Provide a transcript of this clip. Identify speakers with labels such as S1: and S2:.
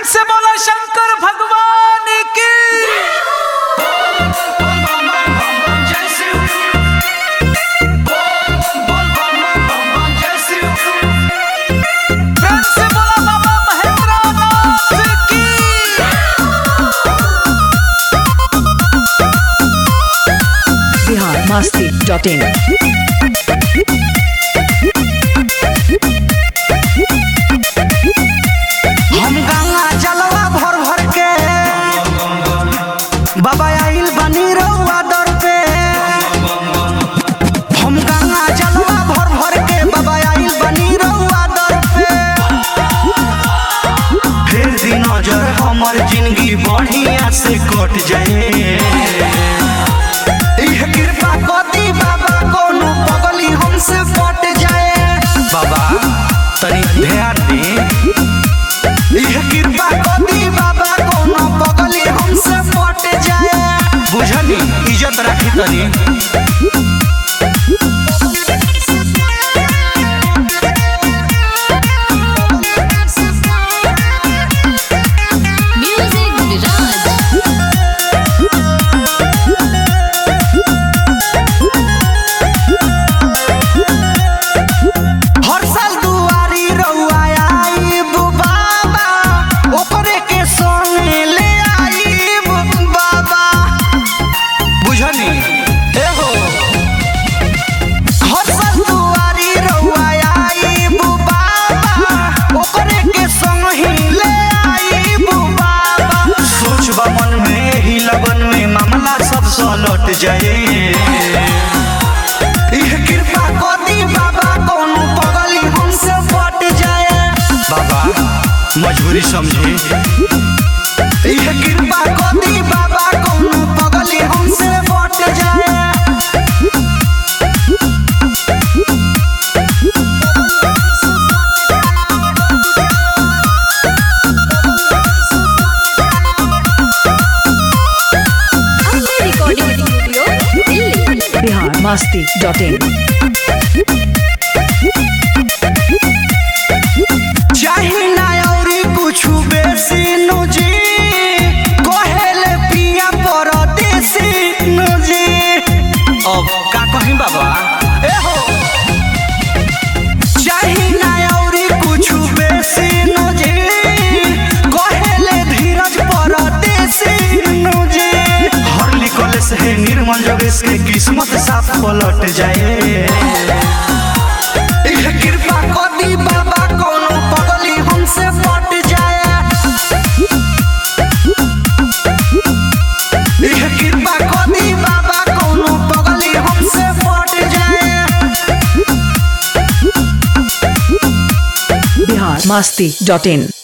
S1: से बोला शंकर भगवान की। प्रेम से बोला बाबा महेंद्रनाथ की।
S2: biharmasti.in
S3: हम गंगा जलवा भर भर के बाबा आइल बनी रउआ दर पे। हम गंगा जलवा भर भर के बाबा आइल बनी रउआ दर पे। फिर दी नजर हमर जिंदगी बढ़िया से कट जाए। इह कृपा कदी बाबा कोनो पगली हमसे पट जाए। बाबा तनी ध्यान दी। इह कृपा कदी बाबा कोनो पगली हमसे पट जाए। बुझनी इज्जत राखी तनी।
S4: Music Viraj.
S3: हर साल दुआरी रउआ आइब बाबा, ओकरे के संगे ले आइब बाबा। बुझनी ए हो। हर साल दुआरी रउआ आइब बाबा, ओकरे के संगे ले आइब बाबा। सोचबा मन में ही लगन में मामला सब सलट जाए। इह कृपा कदी बाबा कोनो पगली हमसे पट जाए। बाबा मजबूरी समझी। इह कृपा कदी बाबा कोनो पगली हमसे पट जाए।
S4: Ambe Recording Studio, Delhi.
S2: biharmasti.in
S3: चाही ना औरी कुछु बेसी नुजी, कहेले पिया परदेसी नुजी। अब का कहीं बाबा ए हो। चाही ना औरी कुछु बेसी नुजी, कहेले धीरज परदेसी नुजी। हर लिखल से निर्मल जोगेश के किस्मत साफ पलट जाए। इह कृपा कदी बाबा कोनो पगली हमसे पट जाए। इह कृपा कदी बाबा कोनो पगली हमसे पट जाए।
S2: biharmasti.in